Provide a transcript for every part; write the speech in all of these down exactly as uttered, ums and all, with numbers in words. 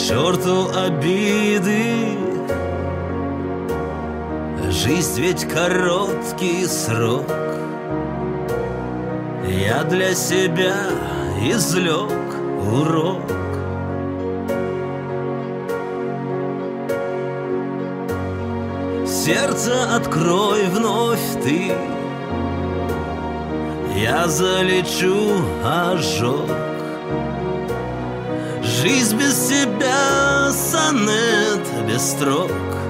черту обиды, жизнь ведь короткий срок. Я для себя извлек урок. Сердце открой вновь ты, я залечу ожог. Жизнь без тебя сонет без строк.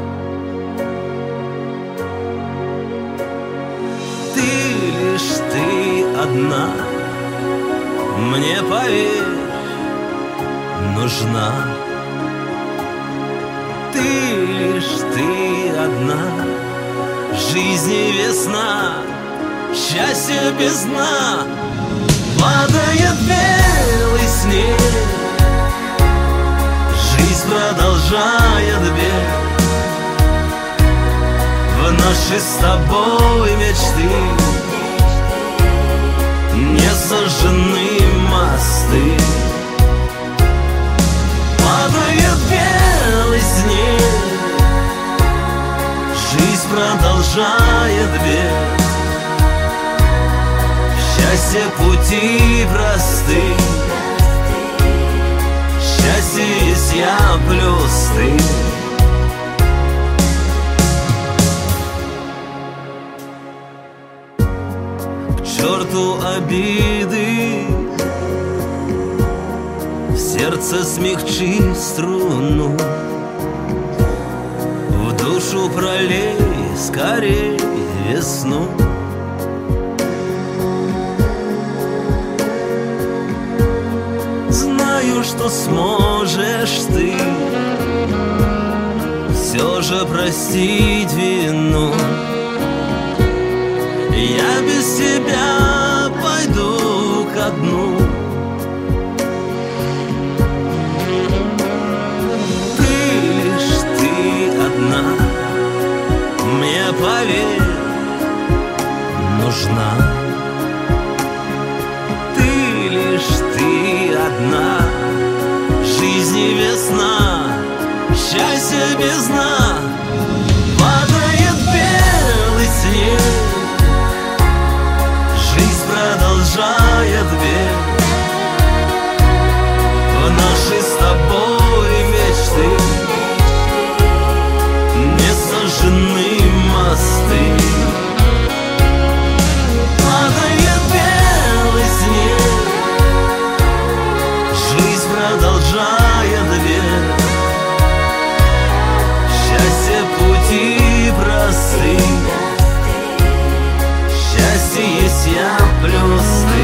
Ты лишь ты одна, мне поверь, нужна. Ты лишь ты одна, жизни весна, счастье без дна. Падает белый снег, жизнь продолжает бег. В наши с тобой мечты не сожжены мосты. Падает белый снег, жизнь продолжает бег. Счастье пути просты, счастье есть я плюс ты. К черту обиды, в сердце смягчи струну, в душу пролей скорей весну. Знаю, что сможешь ты все же простить вину. Я без тебя пойду ко дну. Ты лишь ты одна, мне поверь, нужна. Ты лишь ты одна, жизни весна, счастье без дна. Падает белый снег, жизнь продолжает бег. В наши с тобой мечты не сожжены мосты. Падает белый снег, жизнь продолжает бег. Счастье пути просты, счастье есть я плюс ты.